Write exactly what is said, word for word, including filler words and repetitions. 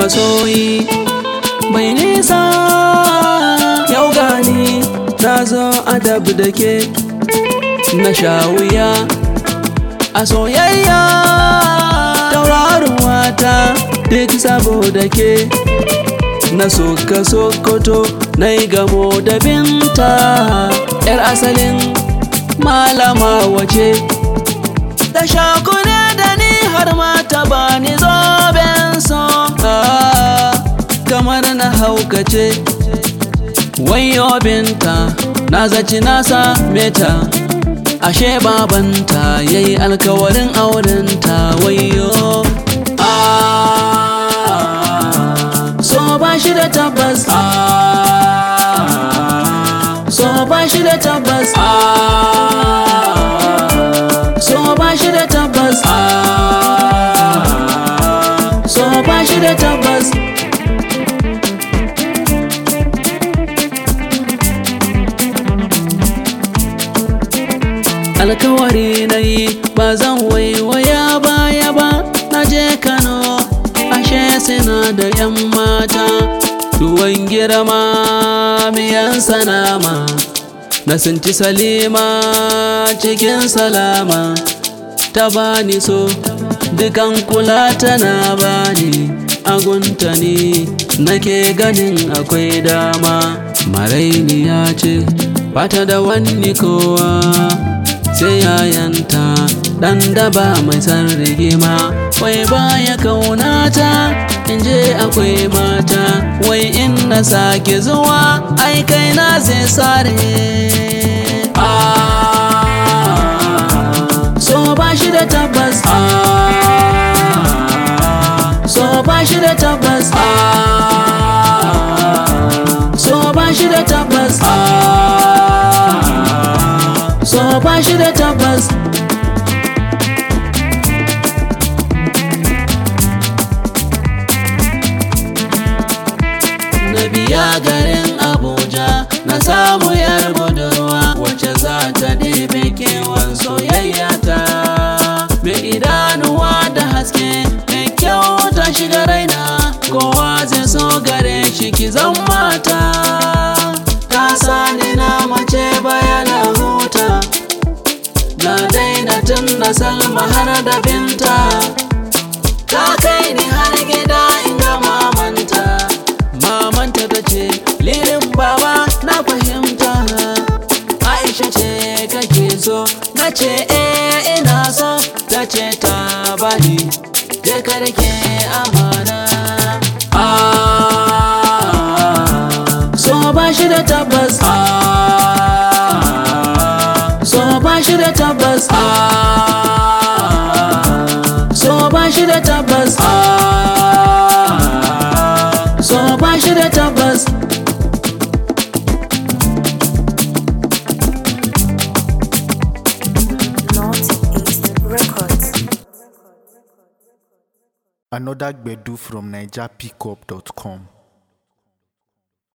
masoyi bai nisa yau gani na zo adab da ke na sha wuya a soyayya taurarin wata duk saboda ke na soka sokoto na yi gamo da binta yar asalin malama wace ta shakune da ni har ma ta bani zoben so kamar na haukace wayo binta na zaci na same ta ashe babanta yayi alkawarin aurenta wayo so ba shi da tabbas so ba shi da tabbas so ba shi da tabbas so ba shi da tabbas alkawari na yi ba zan waiwaya baya ba na je Kano ashe sina da yan mata tuwon girma miyan sanama na sinci Salima cikin salama ta bani so dukan kula tana bani agunta ne nake ganin akwai dama marainiya ce bata da wani kowa sai yayanta dan daba mai san rigima wai baya kaunata in je akwai mata wai in na sake zuwa ai kai na zai sare so ba shi da tabbas so ba shi da tabbas so ba shi da tabbas so ba shi da tabbas na biya garin Abuja na samu yar budurwa wacce za ta ɗebe kewan soyayya ta mai idanuwa da haske mai kyau ta shiga raina kowa zai so gare shi ki zan mata ta sani na mace bayana huta na daina tun na Salma har da binta ta kai ni har gida inda mamanta mamanta ta ce lirin baba na fahimta Aisha ce kake so na ce eh ina so ta ce ta bani je ka rike amana so ba shi da tabbas so ba shi da tabbas so ba shi da tabbas so ba shi da tabbas Northeast Records. Another Gbedu from Niger Pickup dot com.